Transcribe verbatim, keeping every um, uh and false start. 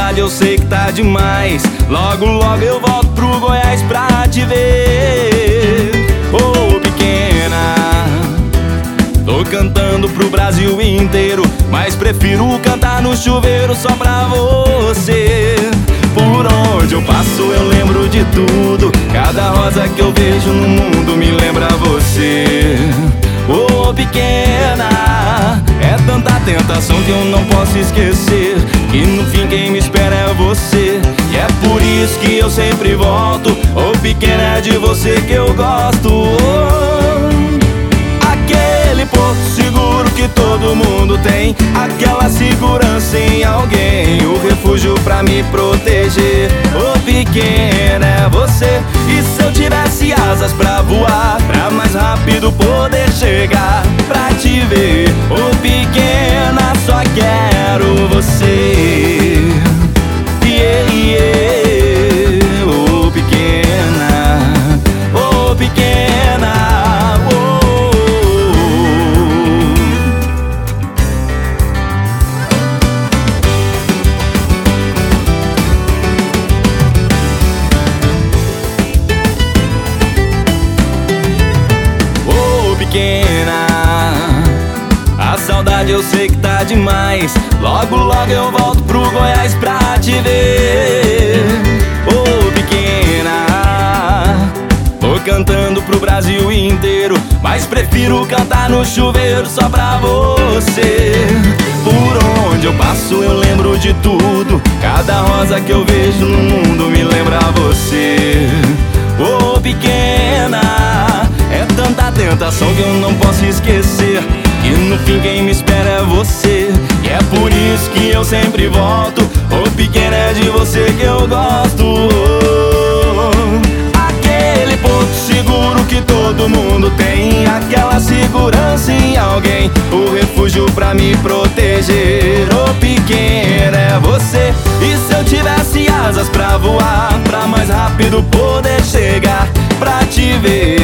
saudade eu sei que tá demais. Logo, logo eu volto pro Goiás pra te ver. Ô pequena, tô cantando pro Brasil inteiro, mas prefiro cantar no chuveiro só pra você. Por onde eu passo eu lembro de tudo, cada rosa que eu vejo no mundo me lembra você. Ô pequena, é tanta tentação que eu não posso esquecer, que no fim quem me espera é você. E é por isso que eu sempre volto. Ô pequena, é de você que eu gosto. Oh, aquele porto seguro que todo mundo tem, aquela segurança em alguém, o refúgio pra me proteger. Ô pequena, é você. E se eu tivesse asas pra voar, pra mais rápido poder chegar, pra te ver. Ô pequena, só quero você. Yeah, yeah. Ô pequena, ô pequena, oh. Pequena, a saudade eu sei que tá demais. Logo, logo eu volto pro Goiás pra te ver. Ô pequena, tô cantando pro Brasil inteiro, mas prefiro cantar no chuveiro só pra você. Por onde eu passo eu lembro de tudo, cada rosa que eu vejo no mundo me lembra você. Ô pequena, é tanta tentação que eu não posso esquecer, que no fim quem me espera é você. E é por isso que eu sempre volto. Ô pequena, é de você que eu gosto. Oh, aquele porto seguro que todo mundo tem, aquela segurança em alguém, o refúgio pra me proteger. Ô pequena, é você. E se eu tivesse asas pra voar, pra mais rápido poder chegar, pra te ver.